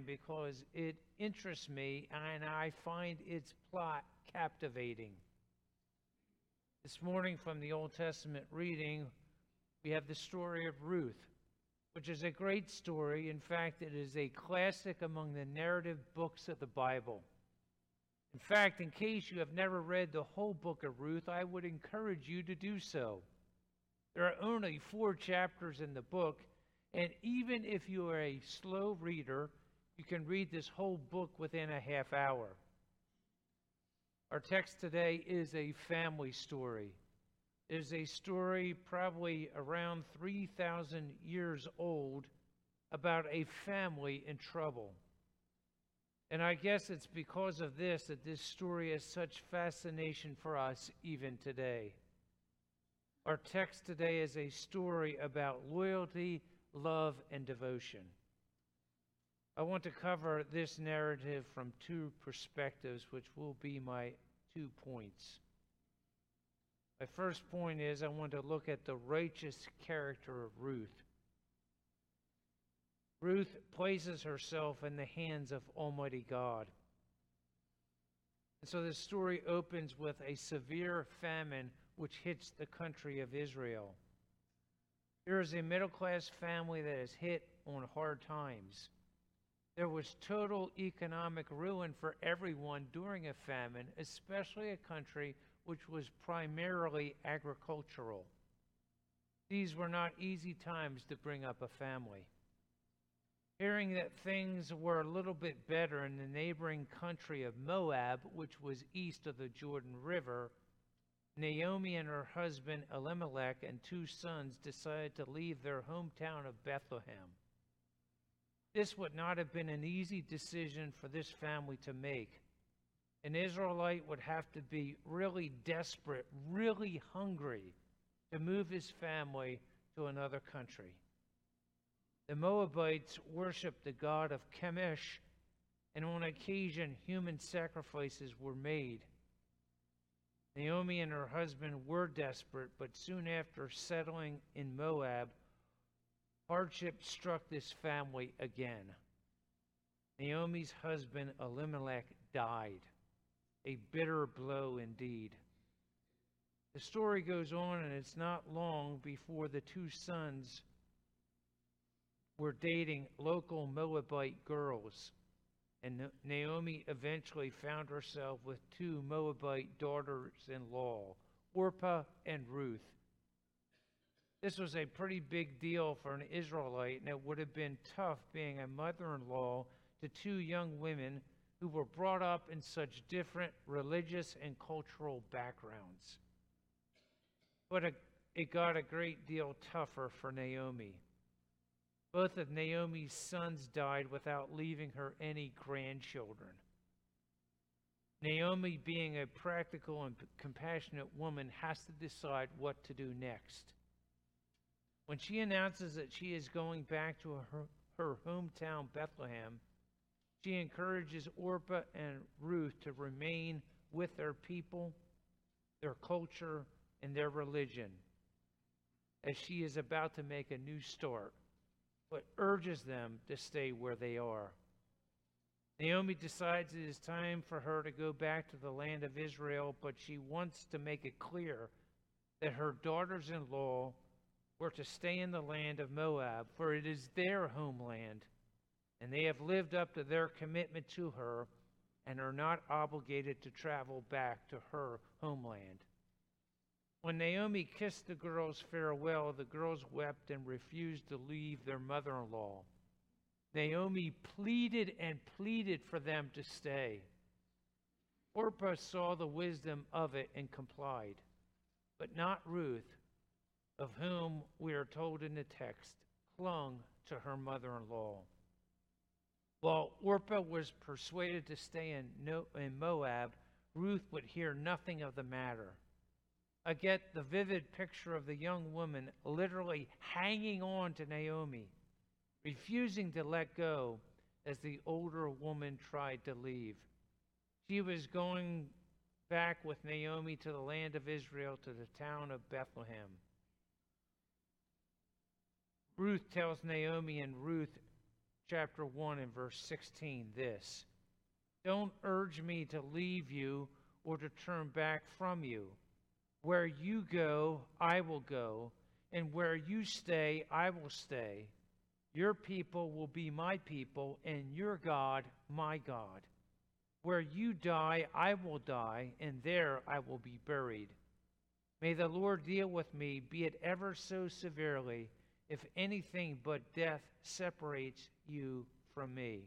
because it interests me and I find its plot captivating. This morning from the Old Testament reading, we have the story of Ruth, which is a great story. In fact, it is a classic among the narrative books of the Bible. In fact, in case you have never read the whole book of Ruth, I would encourage you to do so. There are only 4 chapters in the book, and even if you are a slow reader, you can read this whole book within a half hour. Our text today is a family story. It is a story probably around 3,000 years old about a family in trouble. And I guess it's because of this that this story has such fascination for us even today. Our text today is a story about loyalty, love, and devotion. I want to cover this narrative from 2 perspectives, which will be my 2 points. My first point is I want to look at the righteous character of Ruth. Ruth places herself in the hands of Almighty God. And so this story opens with a severe famine which hits the country of Israel. Here is a middle-class family that is hit on hard times. There was total economic ruin for everyone during a famine, especially a country which was primarily agricultural. These were not easy times to bring up a family. Hearing that things were a little bit better in the neighboring country of Moab, which was east of the Jordan River, Naomi and her husband Elimelech and 2 sons decided to leave their hometown of Bethlehem. This would not have been an easy decision for this family to make. An Israelite would have to be really desperate, really hungry to move his family to another country. The Moabites worshiped the god of Chemosh, and on occasion human sacrifices were made. Naomi and her husband were desperate, but soon after settling in Moab, hardship struck this family again. Naomi's husband Elimelech died, a bitter blow indeed. The story goes on, and it's not long before the 2 sons were dating local Moabite girls, and Naomi eventually found herself with 2 Moabite daughters-in-law, Orpah and Ruth. This was a pretty big deal for an Israelite, and it would have been tough being a mother-in-law to 2 young women who were brought up in such different religious and cultural backgrounds. But it got a great deal tougher for Naomi. Both of Naomi's sons died without leaving her any grandchildren. Naomi, being a practical and compassionate woman, has to decide what to do next. When she announces that she is going back to her hometown, Bethlehem, she encourages Orpah and Ruth to remain with their people, their culture, and their religion, as she is about to make a new start, but urges them to stay where they are. Naomi decides it is time for her to go back to the land of Israel, but she wants to make it clear that her daughters-in-law were to stay in the land of Moab, for it is their homeland, and they have lived up to their commitment to her and are not obligated to travel back to her homeland. When Naomi kissed the girls farewell, the girls wept and refused to leave their mother-in-law. Naomi pleaded and pleaded for them to stay. Orpah saw the wisdom of it and complied, but not Ruth, of whom we are told in the text, clung to her mother-in-law. While Orpah was persuaded to stay in Moab, Ruth would hear nothing of the matter. I get the vivid picture of the young woman literally hanging on to Naomi, refusing to let go as the older woman tried to leave. She was going back with Naomi to the land of Israel, to the town of Bethlehem. Ruth tells Naomi, and Ruth chapter 1 and verse 16 this: "Don't urge me to leave you or to turn back from you. Where you go, I will go, and where you stay, I will stay. Your people will be my people, and your God, my God. Where you die, I will die, and there I will be buried. May the Lord deal with me, be it ever so severely, if anything but death separates you from me."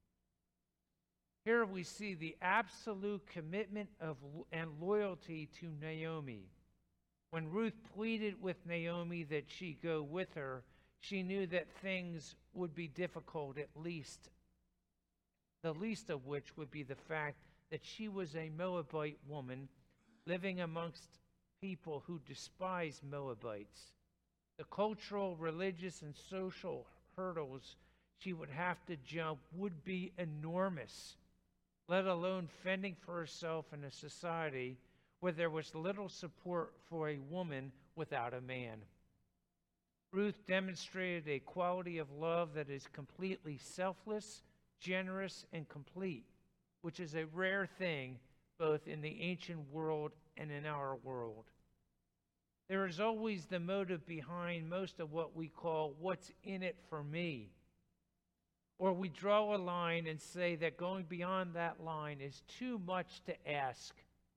Here we see the absolute commitment and loyalty to Naomi. When Ruth pleaded with Naomi that she go with her, she knew that things would be difficult, at least, the least of which would be the fact that she was a Moabite woman living amongst people who despised Moabites. The cultural, religious, and social hurdles she would have to jump would be enormous, let alone fending for herself in a society where there was little support for a woman without a man. Ruth demonstrated a quality of love that is completely selfless, generous, and complete, which is a rare thing both in the ancient world and in our world. There is always the motive behind most of what we call "what's in it for me." Or we draw a line and say that going beyond that line is too much to ask.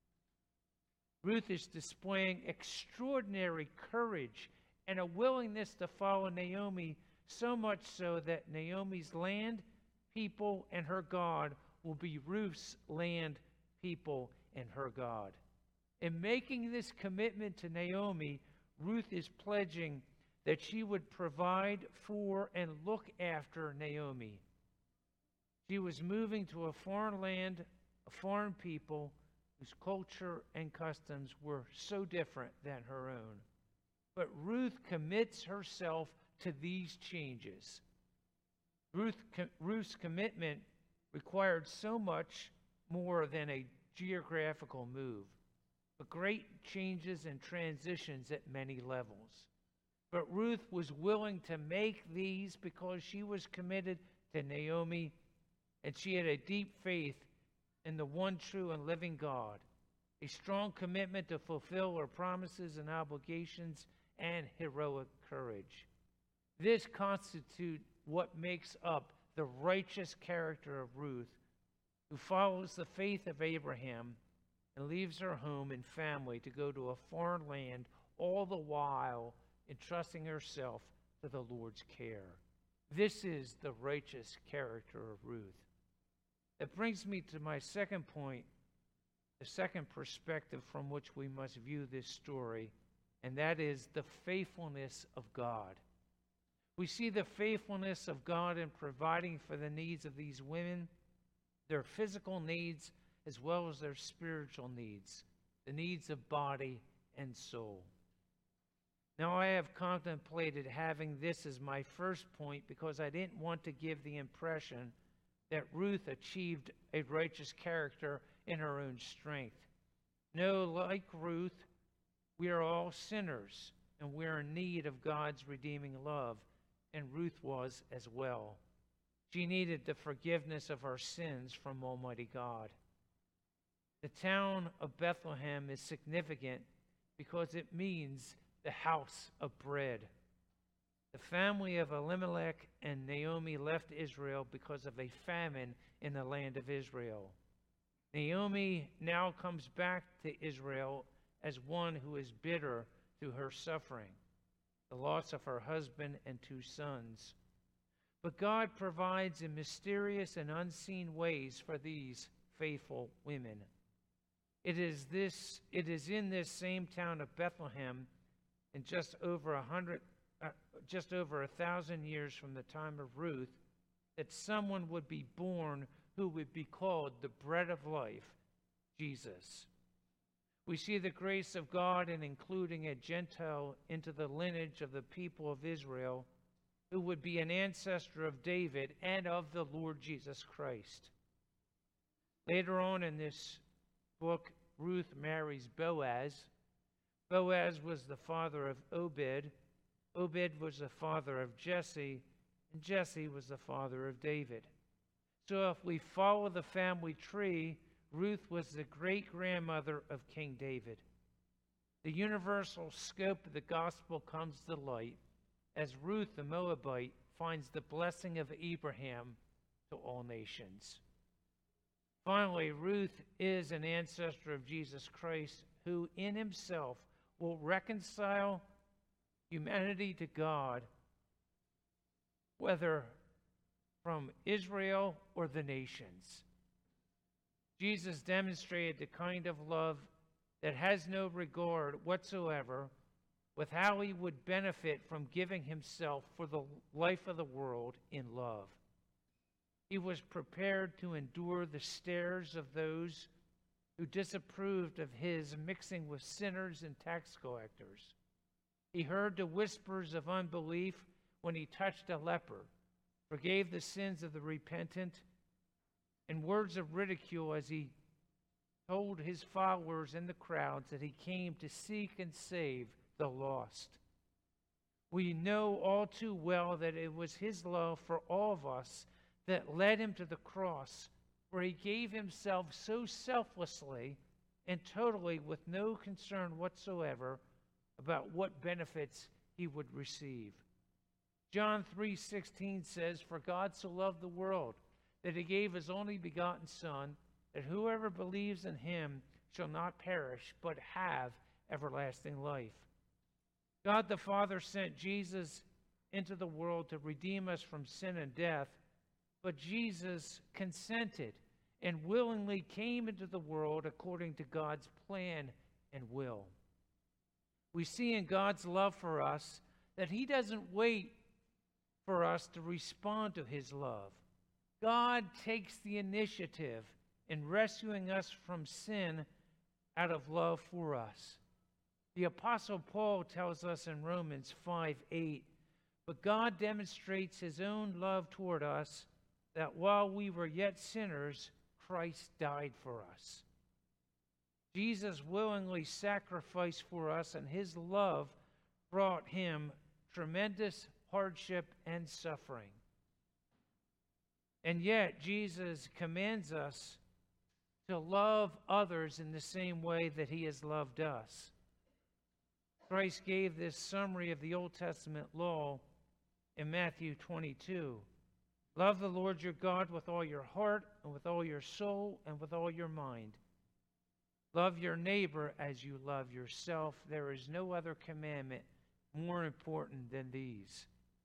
Ruth is displaying extraordinary courage and a willingness to follow Naomi, so much so that Naomi's land, people, and her God will be Ruth's land, people, and her God. In making this commitment to Naomi, Ruth is pledging that she would provide for and look after Naomi. She was moving to a foreign land, a foreign people, whose culture and customs were so different than her own. But Ruth commits herself to these changes. Ruth's commitment required so much more than a geographical move, but great changes and transitions at many levels. But Ruth was willing to make these because she was committed to Naomi, and she had a deep faith in the one true and living God, a strong commitment to fulfill her promises and obligations, and heroic courage. This constitutes what makes up the righteous character of Ruth, who follows the faith of Abraham and leaves her home and family to go to a foreign land, all the while entrusting herself to the Lord's care. This is the righteous character of Ruth. That brings me to my second point, the second perspective from which we must view this story, and that is the faithfulness of God. We see the faithfulness of God in providing for the needs of these women, their physical needs as well as their spiritual needs, the needs of body and soul. Now, I have contemplated having this as my first point because I didn't want to give the impression that Ruth achieved a righteous character in her own strength. No, like Ruth, we are all sinners, and we are in need of God's redeeming love, and Ruth was as well. She needed the forgiveness of her sins from Almighty God. The town of Bethlehem is significant because it means the house of bread. The family of Elimelech and Naomi left Israel because of a famine in the land of Israel. Naomi now comes back to Israel as one who is bitter through her suffering, the loss of her husband and 2 sons. But God provides in mysterious and unseen ways for these faithful women. It is in this same town of Bethlehem, in just over 1,000 years from the time of Ruth, that someone would be born who would be called the bread of life, Jesus. We see the grace of God in including a Gentile into the lineage of the people of Israel, who would be an ancestor of David and of the Lord Jesus Christ. Later on in this book, Ruth marries Boaz. Boaz was the father of Obed. Obed was the father of Jesse, and Jesse was the father of David. So if we follow the family tree, Ruth was the great-grandmother of King David. The universal scope of the gospel comes to light as Ruth the Moabite finds the blessing of Abraham to all nations. Finally, Ruth is an ancestor of Jesus Christ, who in himself will reconcile humanity to God, whether from Israel or the nations. Jesus demonstrated the kind of love that has no regard whatsoever with how he would benefit from giving himself for the life of the world in love. He was prepared to endure the stares of those who disapproved of his mixing with sinners and tax collectors. He heard the whispers of unbelief when he touched a leper, forgave the sins of the repentant, and words of ridicule as he told his followers in the crowds that he came to seek and save the lost. We know all too well that it was his love for all of us that led him to the cross, where he gave himself so selflessly and totally with no concern whatsoever about what benefits he would receive. John 3:16 says, "For God so loved the world that he gave his only begotten Son, that whoever believes in him shall not perish, but have everlasting life." God the Father sent Jesus into the world to redeem us from sin and death, but Jesus consented and willingly came into the world according to God's plan and will. We see in God's love for us that he doesn't wait for us to respond to his love. God takes the initiative in rescuing us from sin out of love for us. The Apostle Paul tells us in Romans 5:8, "But God demonstrates his own love toward us, that while we were yet sinners, Christ died for us." Jesus willingly sacrificed for us, and his love brought him tremendous hardship and suffering. And yet, Jesus commands us to love others in the same way that he has loved us. Christ gave this summary of the Old Testament law in Matthew 22. "Love the Lord your God with all your heart and with all your soul and with all your mind. Love your neighbor as you love yourself. There is no other commandment more important than these."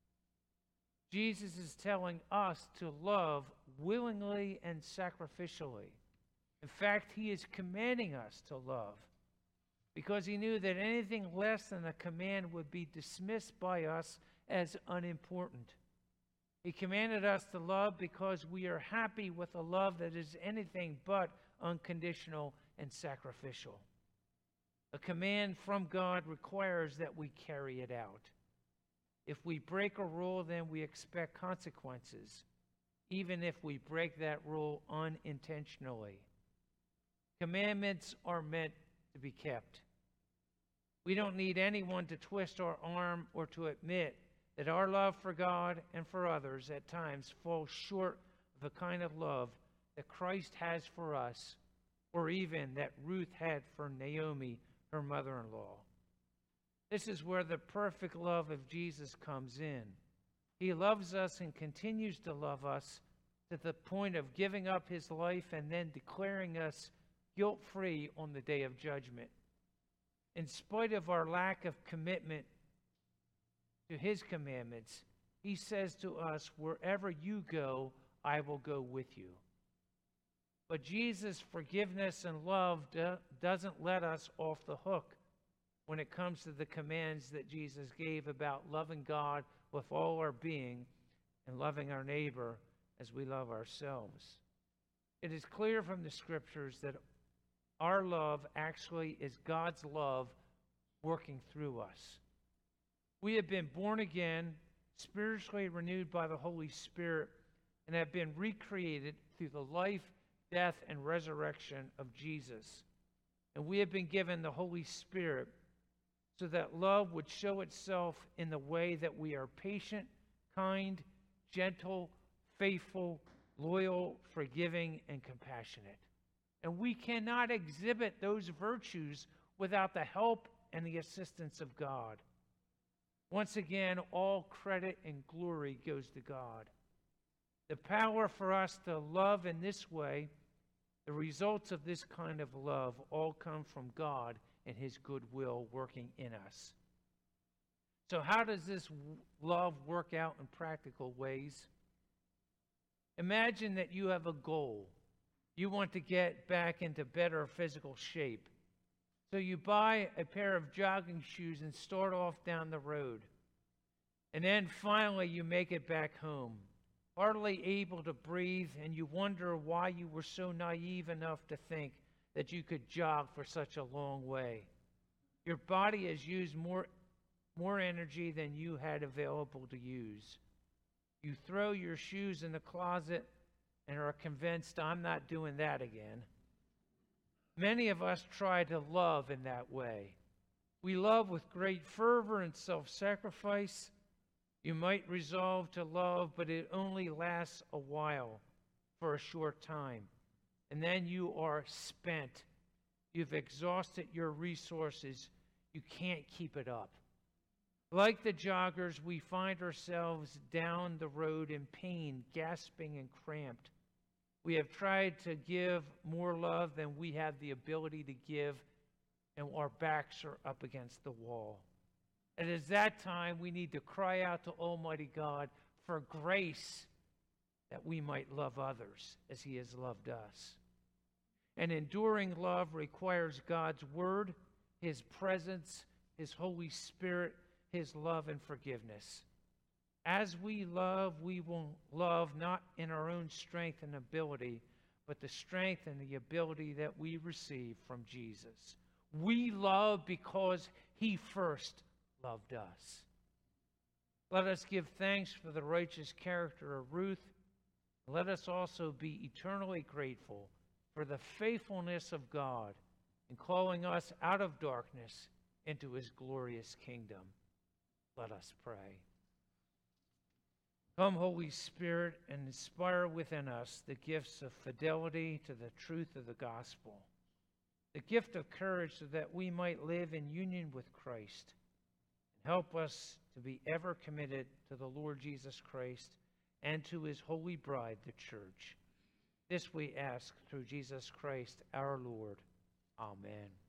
Jesus is telling us to love willingly and sacrificially. In fact, he is commanding us to love, because he knew that anything less than a command would be dismissed by us as unimportant. He commanded us to love because we are happy with a love that is anything but unconditional and sacrificial. A command from God requires that we carry it out. If we break a rule, then we expect consequences, even if we break that rule unintentionally. Commandments are meant to be kept. We don't need anyone to twist our arm or to admit that our love for God and for others at times falls short of the kind of love that Christ has for us, or even that Ruth had for Naomi, her mother-in-law. This is where the perfect love of Jesus comes in. He loves us and continues to love us to the point of giving up his life and then declaring us guilt-free on the day of judgment. In spite of our lack of commitment to his commandments, he says to us, "Wherever you go, I will go with you." But Jesus' forgiveness and love doesn't let us off the hook when it comes to the commands that Jesus gave about loving God with all our being and loving our neighbor as we love ourselves. It is clear from the scriptures that our love actually is God's love working through us. We have been born again, spiritually renewed by the Holy Spirit, and have been recreated through the life, death, and resurrection of Jesus. And we have been given the Holy Spirit so that love would show itself in the way that we are patient, kind, gentle, faithful, loyal, forgiving, and compassionate. And we cannot exhibit those virtues without the help and the assistance of God. Once again, all credit and glory goes to God. The power for us to love in this way, the results of this kind of love, all come from God and His goodwill working in us. So how does this love work out in practical ways? Imagine that you have a goal. You want to get back into better physical shape. So you buy a pair of jogging shoes and start off down the road. And then finally you make it back home, hardly able to breathe, and you wonder why you were so naive enough to think that you could jog for such a long way. Your body has used more energy than you had available to use. You throw your shoes in the closet and are convinced, I'm not doing that again. Many of us try to love in that way. We love with great fervor and self-sacrifice. You might resolve to love, but it only lasts a while, for a short time. And then you are spent. You've exhausted your resources. You can't keep it up. Like the joggers, we find ourselves down the road in pain, gasping and cramped. We have tried to give more love than we have the ability to give, and our backs are up against the wall. And at that time, we need to cry out to Almighty God for grace that we might love others as He has loved us. And enduring love requires God's Word, His presence, His Holy Spirit, His love and forgiveness. As we love, we will love not in our own strength and ability, but the strength and the ability that we receive from Jesus. We love because He first loved us. Let us give thanks for the righteous character of Ruth. Let us also be eternally grateful for the faithfulness of God in calling us out of darkness into His glorious kingdom. Let us pray. Come, Holy Spirit, and inspire within us the gifts of fidelity to the truth of the gospel, the gift of courage so that we might live in union with Christ, and help us to be ever committed to the Lord Jesus Christ and to His holy bride, the church. This we ask through Jesus Christ our Lord. Amen.